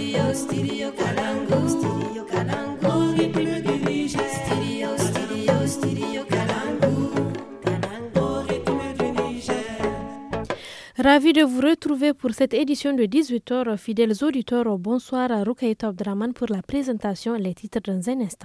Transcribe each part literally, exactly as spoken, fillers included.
Stereo, stereo Kalangu, stereo Kalangu, rythme du Niger. Stereo, stereo, stereo Kalangu, Kalangu, rythme du Niger. Ravi de vous retrouver pour cette édition de dix-huit heures. Fidèles auditeurs, bonsoir à Rukaïta Abdraman pour la présentation et les titres dans un instant.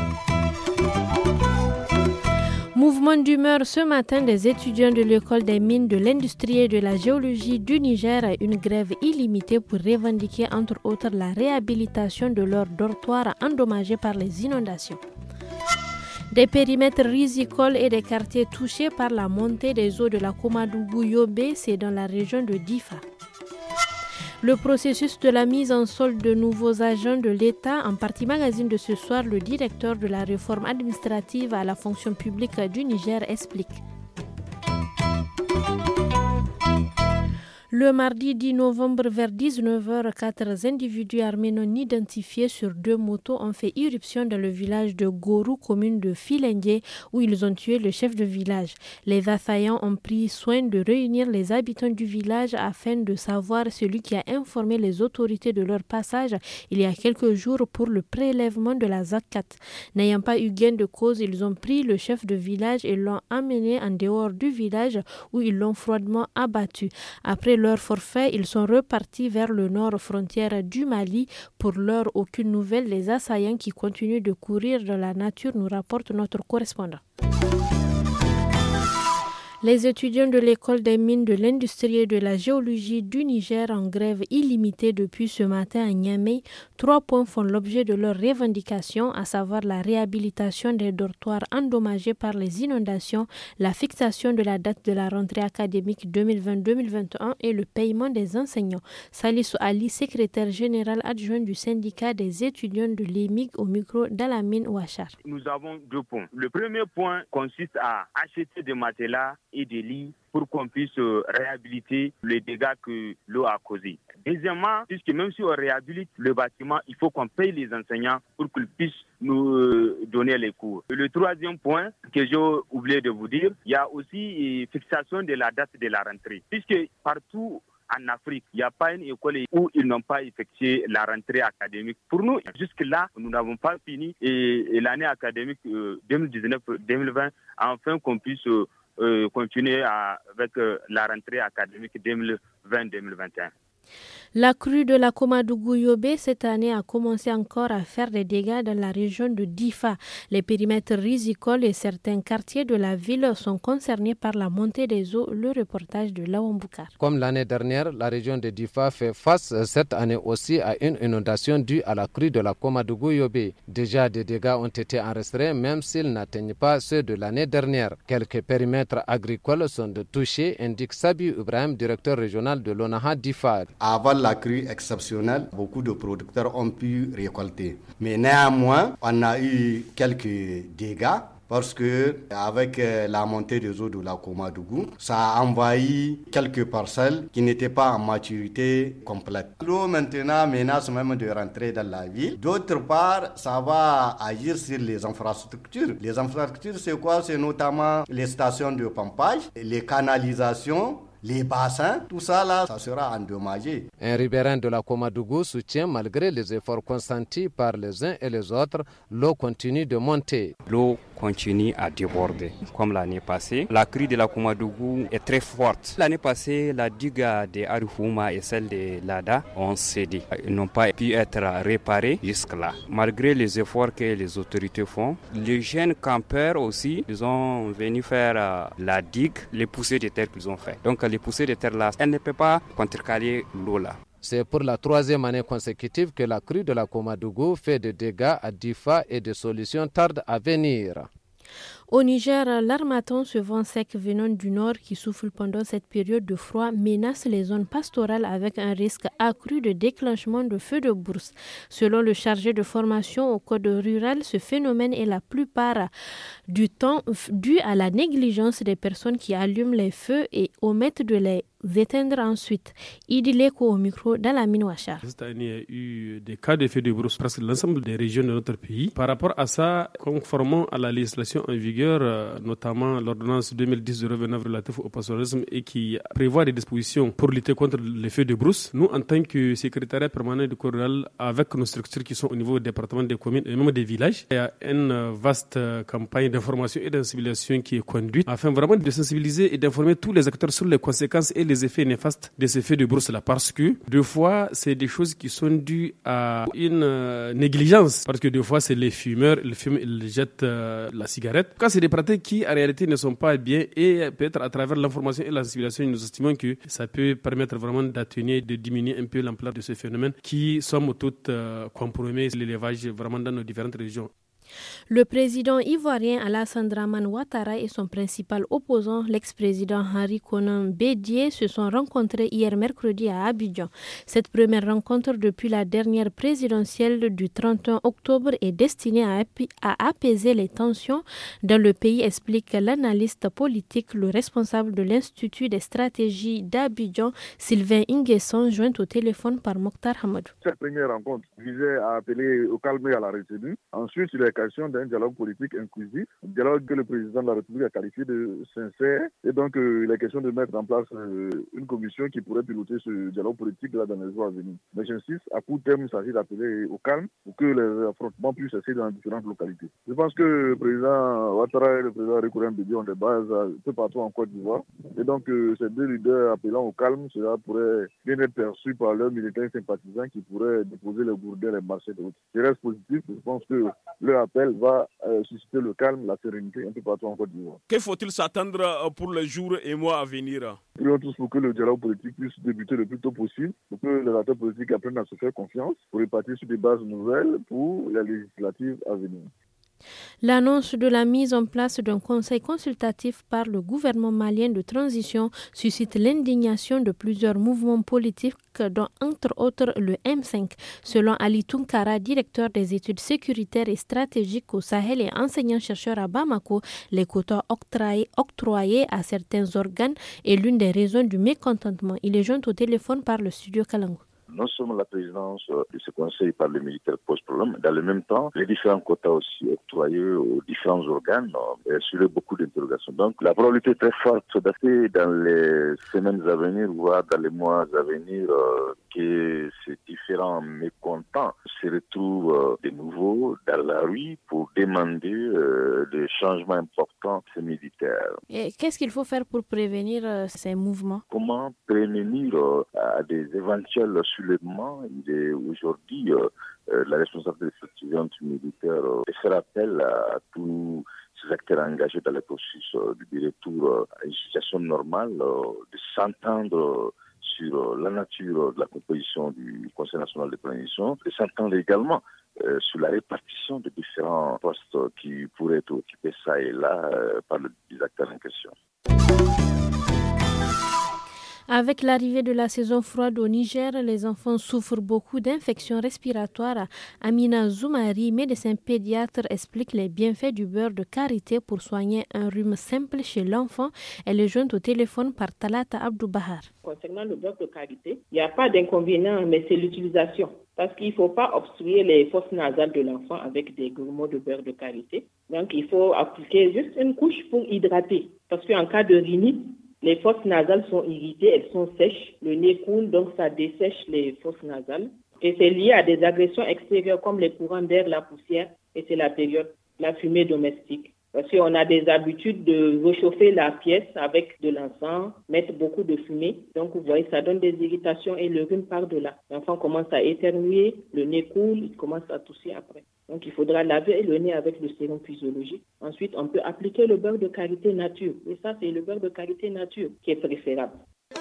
Mouvement d'humeur ce matin des étudiants de l'école des mines de l'industrie et de la géologie du Niger à une grève illimitée pour revendiquer entre autres la réhabilitation de leurs dortoirs endommagés par les inondations. Des périmètres rizicoles et des quartiers touchés par la montée des eaux de la Komadougou-Yobé, c'est dans la région de Difa. Le processus de la mise en solde de nouveaux agents de l'État, en partie magazine de ce soir, le directeur de la réforme administrative à la fonction publique du Niger explique. Le mardi dix novembre vers dix-neuf heures, quatre individus armés non identifiés sur deux motos ont fait irruption dans le village de Gorou, commune de Filengue, où ils ont tué le chef de village. Les assaillants ont pris soin de réunir les habitants du village afin de savoir celui qui a informé les autorités de leur passage il y a quelques jours pour le prélèvement de la zakat. N'ayant pas eu gain de cause, ils ont pris le chef de village et l'ont amené en dehors du village où ils l'ont froidement abattu. Après leur forfait, ils sont repartis vers le nord frontière du Mali. Pour l'heure, aucune nouvelle. Les assaillants qui continuent de courir dans la nature, nous rapporte notre correspondant. Les étudiants de l'école des mines de l'industrie et de la géologie du Niger en grève illimitée depuis ce matin à Niamey. Trois points font l'objet de leurs revendications, à savoir la réhabilitation des dortoirs endommagés par les inondations, la fixation de la date de la rentrée académique deux mille vingt deux mille vingt et un et le paiement des enseignants. Salissou Ali, secrétaire général adjoint du syndicat des étudiants de l'E M I G au micro d'Alamine Ouachar. Nous avons deux points. Le premier point consiste à acheter des matelas et des lits pour qu'on puisse réhabiliter les dégâts que l'eau a causés. Deuxièmement, puisque même si on réhabilite le bâtiment, il faut qu'on paye les enseignants pour qu'ils puissent nous donner les cours. Et le troisième point que j'ai oublié de vous dire, il y a aussi fixation de la date de la rentrée. Puisque partout en Afrique, il n'y a pas une école où ils n'ont pas effectué la rentrée académique. Pour nous, jusque-là, nous n'avons pas fini et, et l'année académique euh, deux mille dix-neuf deux mille vingt, afin qu'on puisse euh, euh, continuer à, avec euh, la rentrée académique deux mille vingt deux mille vingt et un. La crue de la Komadougou-Yobé cette année a commencé encore à faire des dégâts dans la région de Difa. Les périmètres rizicoles et certains quartiers de la ville sont concernés par la montée des eaux. Le reportage de Lawan Boukar. Comme l'année dernière, la région de Difa fait face cette année aussi à une inondation due à la crue de la Komadougou-Yobé. Déjà, des dégâts ont été enregistrés même s'ils n'atteignent pas ceux de l'année dernière. Quelques périmètres agricoles sont touchés, indique Sabi Ibrahim, directeur régional de l'ONAHA Difa. Avant la crue exceptionnelle, beaucoup de producteurs ont pu récolter. Mais néanmoins, on a eu quelques dégâts parce que avec la montée des eaux de la Komadougou, ça a envahi quelques parcelles qui n'étaient pas en maturité complète. L'eau maintenant menace même de rentrer dans la ville. D'autre part, ça va agir sur les infrastructures. Les infrastructures, c'est quoi? C'est notamment les stations de pompage, les canalisations, les bassins, tout ça là, ça sera endommagé. Un riverain de la Komadougou soutient malgré les efforts consentis par les uns et les autres, l'eau continue de monter. L'eau continue à déborder, comme l'année passée. La crue de la Komadougou est très forte. L'année passée, la digue de Arufouma et celle de Lada ont cédé. Ils n'ont pas pu être réparés jusque-là. Malgré les efforts que les autorités font, les jeunes campeurs aussi, ils ont venu faire la digue, les poussées de terre qu'ils ont fait. Donc les poussées de terre là, elles ne peuvent pas contrecarrer l'eau là. C'est pour la troisième année consécutive que la crue de la Komadougou fait des dégâts à Difa et des solutions tardent à venir. Au Niger, l'harmattan, ce vent sec venant du nord qui souffle pendant cette période de froid, menace les zones pastorales avec un risque accru de déclenchement de feux de brousse. Selon le chargé de formation au code rural, ce phénomène est la plupart du temps dû à la négligence des personnes qui allument les feux et omettent de les éteindre ensuite. Idi Leko au micro d'Alamine Ouachar. Cette année, il y a eu des cas d'effet de brousse presque l'ensemble des régions de notre pays. Par rapport à ça, conformément à la législation en vigueur, euh, notamment l'ordonnance deux mille dix zéro vingt-neuf relative au pastoralisme et qui prévoit des dispositions pour lutter contre l'effet de brousse, nous, en tant que secrétariat permanent du corps rural, avec nos structures qui sont au niveau du département, des communes et même des villages, il y a une vaste campagne d'information et de sensibilisation qui est conduite afin vraiment de sensibiliser et d'informer tous les acteurs sur les conséquences et les effets néfastes de ces effets de brousse là, parce que deux fois c'est des choses qui sont dues à une euh, négligence, parce que deux fois c'est les fumeurs, ils fument, ils jettent euh, la cigarette. Quand c'est des pratiques qui en réalité ne sont pas bien, et peut-être à travers l'information et la sensibilisation, nous estimons que ça peut permettre vraiment d'atténuer, de diminuer un peu l'ampleur de ce phénomène qui somme toute euh, compromet l'élevage vraiment dans nos différentes régions. Le président ivoirien Alassane Dramane Ouattara et son principal opposant, l'ex-président Henri Konan Bédié, se sont rencontrés hier mercredi à Abidjan. Cette première rencontre depuis la dernière présidentielle du trente et un octobre est destinée à, api- à apaiser les tensions dans le pays, explique l'analyste politique, le responsable de l'Institut des stratégies d'Abidjan, Sylvain Inguesson, joint au téléphone par Mokhtar Hamadou. Cette première rencontre visait à appeler au calme et à la retenue. Ensuite, il est question d'un dialogue politique inclusif, un dialogue que le président de la République a qualifié de sincère. Et donc, euh, il est question de mettre en place euh, une commission qui pourrait piloter ce dialogue politique là, dans les jours à venir. Mais j'insiste, à court terme, il s'agit d'appeler au calme pour que les affrontements puissent cesser dans différentes localités. Je pense que le président Ouattara et le président Konan Bédié ont des bases un peu partout en Côte d'Ivoire. Et donc, euh, ces deux leaders appelant au calme, cela pourrait bien être perçu par leurs militants sympathisants qui pourraient déposer les gourdins et les marchés de route. Je reste positif, je pense que le appel va euh, susciter le calme, la sérénité un peu partout en Côte d'Ivoire. Que faut-il s'attendre pour les jours et mois à venir? Prions tous pour que le dialogue politique puisse débuter le plus tôt possible, pour que les acteurs politiques apprennent à se faire confiance, pour répartir sur des bases nouvelles pour la législative à venir. L'annonce de la mise en place d'un conseil consultatif par le gouvernement malien de transition suscite l'indignation de plusieurs mouvements politiques, dont entre autres le M cinq. Selon Ali Tunkara, directeur des études sécuritaires et stratégiques au Sahel et enseignant-chercheur à Bamako, les quotas octroyés, octroyés à certains organes est l'une des raisons du mécontentement. Il est joint au téléphone par le studio Kalangu. Non seulement la présidence de ce conseil par les militaires pose problème, mais dans le même temps, les différents quotas aussi octroyés aux différents organes euh, soulèvent beaucoup d'interrogations. Donc la probabilité est très forte d'être dans les semaines à venir, voire dans les mois à venir, euh, que ces différents mécontents se retrouvent euh, de nouveau dans la rue pour demander euh, des changements importants ces militaires. Et qu'est-ce qu'il faut faire pour prévenir euh, ces mouvements? Comment prévenir euh, à des éventuels soulèvements? Il est aujourd'hui euh, euh, la responsabilité de cette étudiante militaire euh, de faire appel à tous ces acteurs engagés dans le processus euh, du retour euh, à une situation normale, euh, de s'entendre euh, sur euh, la nature de la composition du Conseil national de transition, de s'entendre également euh, sur la répartition des différents postes qui pourraient être occupés ça et là euh, par les acteurs en question. Avec l'arrivée de la saison froide au Niger, les enfants souffrent beaucoup d'infections respiratoires. Amina Zoumari, médecin pédiatre, explique les bienfaits du beurre de karité pour soigner un rhume simple chez l'enfant. Elle est jointe au téléphone par Talata Abdou Bahar. Concernant le beurre de karité, il n'y a pas d'inconvénient, mais c'est l'utilisation. Parce qu'il ne faut pas obstruer les fosses nasales de l'enfant avec des grumeaux de beurre de karité. Donc, il faut appliquer juste une couche pour hydrater. Parce qu'en cas de rhinite, les fosses nasales sont irritées, elles sont sèches, le nez coule, donc ça dessèche les fosses nasales. Et c'est lié à des agressions extérieures comme les courants d'air, la poussière, et c'est la période, la fumée domestique. Parce qu'on a des habitudes de réchauffer la pièce avec de l'encens, mettre beaucoup de fumée. Donc vous voyez, ça donne des irritations et le rhume part de là. L'enfant commence à éternuer, le nez coule, il commence à tousser après. Donc il faudra laver le nez avec le sérum physiologique. Ensuite, on peut appliquer le beurre de karité nature. Et ça, c'est le beurre de karité nature qui est préférable.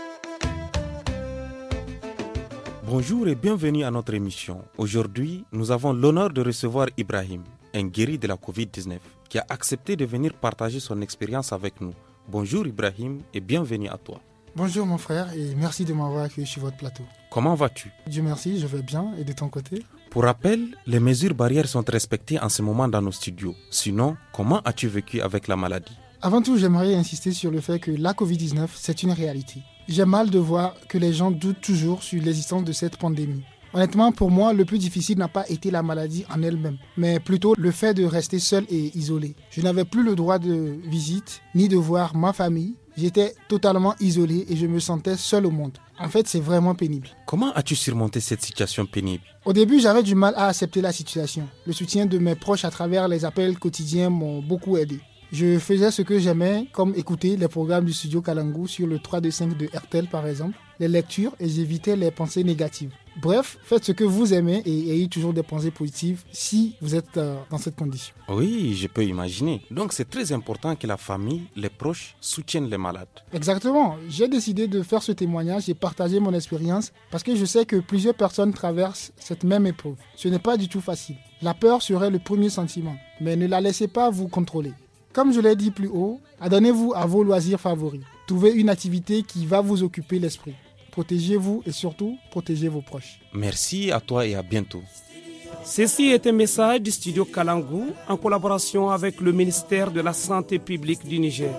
Bonjour et bienvenue à notre émission. Aujourd'hui, nous avons l'honneur de recevoir Ibrahim, un guéri de la covid dix-neuf, qui a accepté de venir partager son expérience avec nous. Bonjour Ibrahim et bienvenue à toi. Bonjour mon frère et merci de m'avoir accueilli sur votre plateau. Comment vas-tu? Dieu merci, je vais bien et de ton côté? Pour rappel, les mesures barrières sont respectées en ce moment dans nos studios. Sinon, comment as-tu vécu avec la maladie? Avant tout, j'aimerais insister sur le fait que la covid dix-neuf, c'est une réalité. J'ai mal de voir que les gens doutent toujours sur l'existence de cette pandémie. Honnêtement, pour moi, le plus difficile n'a pas été la maladie en elle-même, mais plutôt le fait de rester seul et isolé. Je n'avais plus le droit de visite, ni de voir ma famille. J'étais totalement isolé et je me sentais seul au monde. En fait, c'est vraiment pénible. Comment as-tu surmonté cette situation pénible? Au début, j'avais du mal à accepter la situation. Le soutien de mes proches à travers les appels quotidiens m'ont beaucoup aidé. Je faisais ce que j'aimais, comme écouter les programmes du studio Kalangu sur le trois deux cinq de R T L par exemple, les lectures, et j'évitais les pensées négatives. Bref, faites ce que vous aimez et ayez toujours des pensées positives si vous êtes euh, dans cette condition. Oui, je peux imaginer. Donc c'est très important que la famille, les proches soutiennent les malades. Exactement. J'ai décidé de faire ce témoignage et partager mon expérience parce que je sais que plusieurs personnes traversent cette même épreuve. Ce n'est pas du tout facile. La peur serait le premier sentiment, mais ne la laissez pas vous contrôler. Comme je l'ai dit plus haut, adonnez-vous à vos loisirs favoris. Trouvez une activité qui va vous occuper l'esprit. Protégez-vous et surtout, protégez vos proches. Merci à toi et à bientôt. Ceci est un message du studio Kalangu en collaboration avec le ministère de la Santé publique du Niger.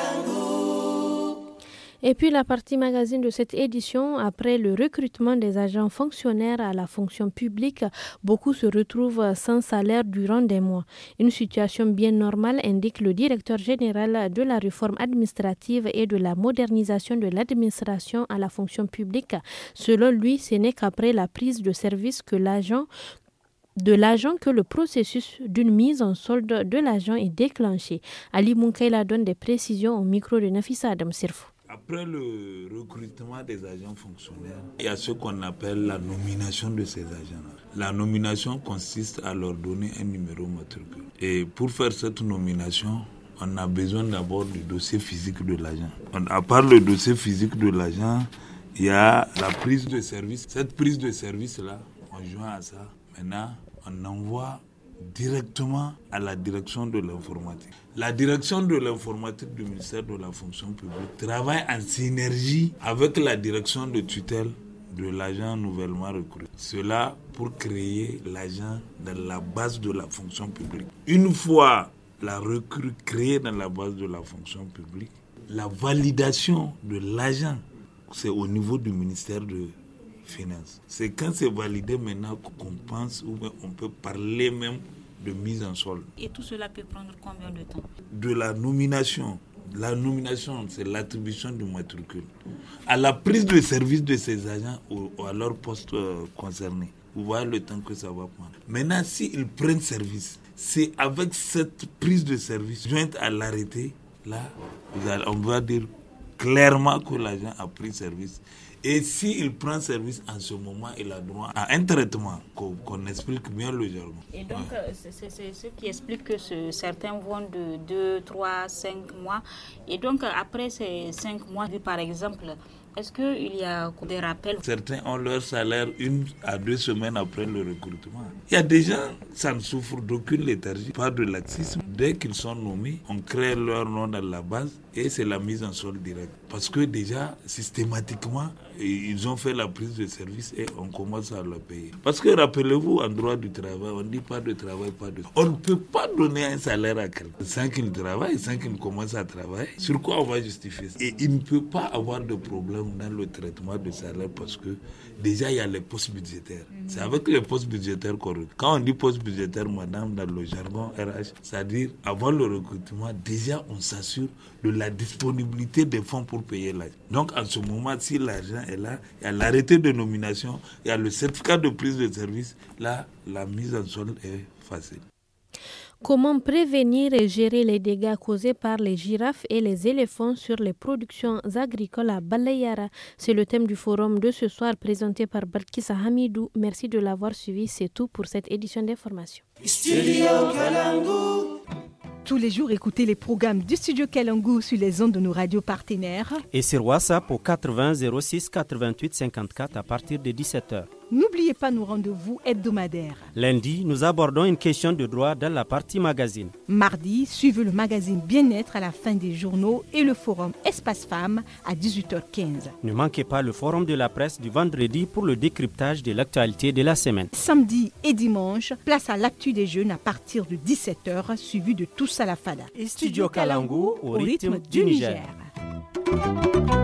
Et puis la partie magazine de cette édition, après le recrutement des agents fonctionnaires à la fonction publique, beaucoup se retrouvent sans salaire durant des mois. Une situation bien normale, indique le directeur général de la réforme administrative et de la modernisation de l'administration à la fonction publique. Selon lui, ce n'est qu'après la prise de service que l'agent de l'agent que le processus d'une mise en solde de l'agent est déclenché. Ali Munkaila donne des précisions au micro de Nafissa Adam Sirfou. Après le recrutement des agents fonctionnaires, il y a ce qu'on appelle la nomination de ces agents-là. La nomination consiste à leur donner un numéro matricule. Et pour faire cette nomination, on a besoin d'abord du dossier physique de l'agent. À part le dossier physique de l'agent, il y a la prise de service. Cette prise de service-là, on joint à ça. Maintenant, on envoie directement à la direction de l'informatique. La direction de l'informatique du ministère de la fonction publique travaille en synergie avec la direction de tutelle de l'agent nouvellement recruté. Cela pour créer l'agent dans la base de la fonction publique. Une fois la recrue créée dans la base de la fonction publique, la validation de l'agent, c'est au niveau du ministère de Finances. C'est quand c'est validé maintenant qu'on pense ou on peut parler même de mise en solde. Et tout cela peut prendre combien de temps? De la nomination. La nomination, c'est l'attribution du matricule. À la prise de service de ces agents ou, ou à leur poste euh, concerné. Vous voyez le temps que ça va prendre. Maintenant, s'ils prennent service, c'est avec cette prise de service jointe à l'arrêté, là, vous allez, on va dire clairement que l'agent a pris service. Et s'il prend service en ce moment, il a droit à un traitement, qu'on, qu'on explique bien le jargon. Et donc, ouais. c'est, c'est ce qui explique que ce, certains vont de deux, trois, cinq mois. Et donc, après ces cinq mois, par exemple, est-ce qu'il y a des rappels? Certains ont leur salaire une à deux semaines après le recrutement. Il y a des gens, ça ne souffre d'aucune léthargie, pas de laxisme. Dès qu'ils sont nommés, on crée leur nom dans la base et c'est la mise en solde directe. Parce que déjà, systématiquement, ils ont fait la prise de service et on commence à leur payer. Parce que rappelez-vous, en droit du travail, on ne dit pas de travail, pas de... On ne peut pas donner un salaire à quelqu'un sans qu'il travaille, sans qu'il commence à travailler. Sur quoi on va justifier ça? Et il ne peut pas avoir de problème dans le traitement de salaire parce que déjà, il y a les postes budgétaires. Mmh. C'est avec les postes budgétaires qu'on recrute. Quand on dit poste budgétaire, madame, dans le jargon R H, c'est-à-dire, avant le recrutement, déjà, on s'assure de la disponibilité des fonds pour payer l'agent. Donc, en ce moment, si l'argent est là, il y a l'arrêté de nomination, il y a le certificat de prise de service. Là, la mise en solde est facile. Comment prévenir et gérer les dégâts causés par les girafes et les éléphants sur les productions agricoles à Balayara? C'est le thème du forum de ce soir présenté par Balkissa Hamidou. Merci de l'avoir suivi. C'est tout pour cette édition d'information. Studio Kalangu. Tous les jours, écoutez les programmes du Studio Kalangu sur les ondes de nos radios partenaires. Et sur WhatsApp au quatre-vingts zéro six quatre-vingt-huit cinquante-quatre à partir de dix-sept heures. N'oubliez pas nos rendez-vous hebdomadaires. Lundi, nous abordons une question de droit dans la partie magazine. Mardi, suivez le magazine Bien-être à la fin des journaux et le forum Espace Femmes à dix-huit heures quinze. Ne manquez pas le forum de la presse du vendredi pour le décryptage de l'actualité de la semaine. Samedi et dimanche, place à l'actu des jeunes à partir de dix-sept heures, suivi de Tous à la Fada. Et Studio Kalangu au rythme du Niger. Niger.